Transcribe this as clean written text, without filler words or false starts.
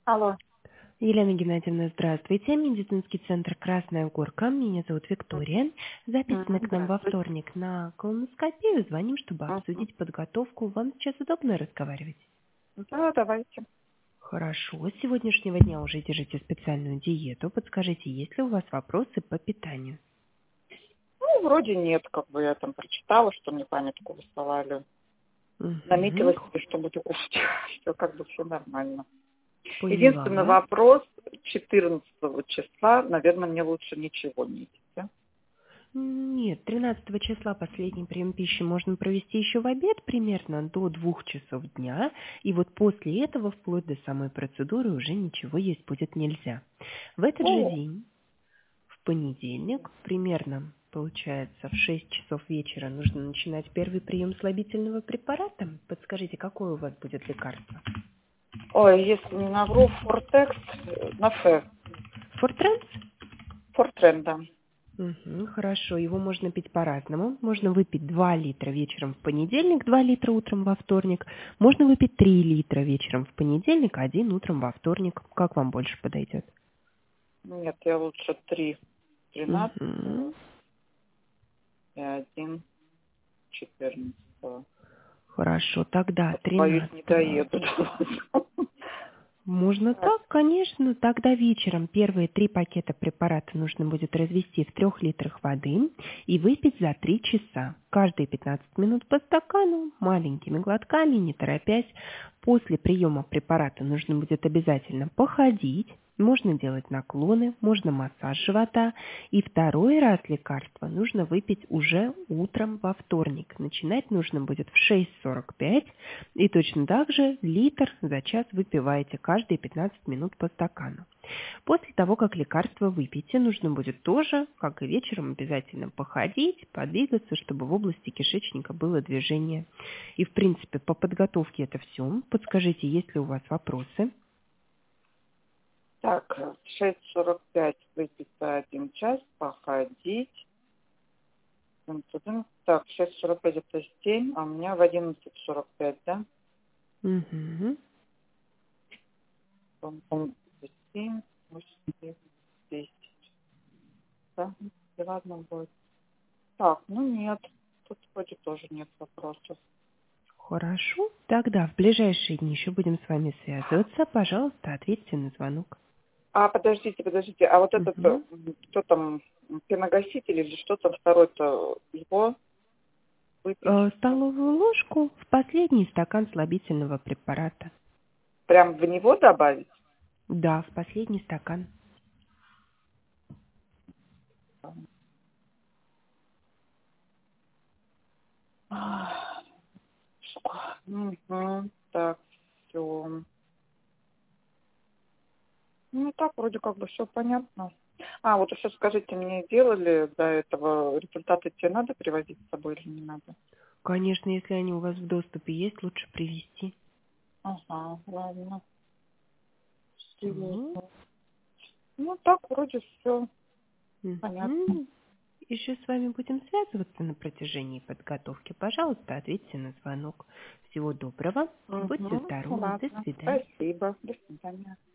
Алло. Елена Геннадьевна, здравствуйте. Медицинский центр «Красная Горка». Меня зовут Виктория. Записаны к нам во Здравствуйте. вторник на колоноскопию. Звоним, чтобы Мгм. обсудить подготовку. Вам сейчас удобно разговаривать? Да, давайте. Хорошо. С сегодняшнего дня уже держите специальную диету. Подскажите, есть ли у вас вопросы по питанию? Ну, вроде нет, я там прочитала, что мне памятку высылали. Угу. Наметила себе, что буду кушать. Все все нормально. Поняла Единственный вас. вопрос, 14 числа, наверное, мне лучше ничего не есть. Да? Нет, 13 числа последний прием пищи можно провести еще в обед, примерно до 2 часов дня. И вот после этого, вплоть до самой процедуры, уже ничего есть будет нельзя. В этот же О, день, в понедельник, примерно, получается, в 6 часов вечера нужно начинать первый прием слабительного препарата. Подскажите, какое у вас будет лекарство? ой, если не навру, Фортекс на Ф. Фортранс? Фортрен, да. Мгм, хорошо, его можно пить по-разному. Можно выпить 2 литра вечером в понедельник, 2 литра утром во вторник. Можно выпить 3 литра вечером в понедельник, 1 утром во вторник. Как вам больше подойдет? Нет, я лучше 3, 13 Мгм, и 1, 14. хорошо, тогда Боюсь, не 13. доеду до вас. Можно Так, так, конечно. Тогда вечером первые 3 пакета препарата нужно будет развести в 3 литрах воды и выпить за 3 часа. Каждые 15 минут по стакану, маленькими глотками, не торопясь. После приема препарата нужно будет обязательно походить. Можно делать наклоны, можно массаж живота. И второй раз лекарство нужно выпить уже утром во вторник. Начинать нужно будет в 6:45. И точно так же литр за час выпиваете каждые 15 минут по стакану. После того, как лекарство выпьете, нужно будет тоже, как и вечером, обязательно походить, подвигаться, чтобы в области кишечника было движение. И, в принципе, по подготовке это все. Подскажите, есть ли у вас вопросы? Так, в 6:45 выпить за 1 час, походить. Так, 6:45 это 7, а у меня в 11:45, да? Угу. Пом-пом, 7, 8, 9, 10. Да, ладно будет. Так, ну нет, тут вроде тоже нет вопросов. Хорошо. Тогда в ближайшие дни еще будем с вами связываться. Пожалуйста, ответьте на звонок. А, подождите, а вот этот, Угу. кто там, пеногаситель или что там второй-то, его выпить Столовую ложку в последний стакан слабительного препарата. прям в него добавить? Да, в последний стакан. Мгм. Так, все. Ну, так вроде все понятно. А, вот еще скажите, мне делали до этого результаты, тебе надо привозить с собой или не надо? Конечно, если они у вас в доступе есть, лучше привезти. Ага, ладно. Мгм. Серьезно. Ну, так вроде все понятно. Мгм. Еще с вами будем связываться на протяжении подготовки. Пожалуйста, ответьте на звонок. Всего доброго. Будьте Угу, здоровы. До ладно. свидания. Спасибо. До свидания.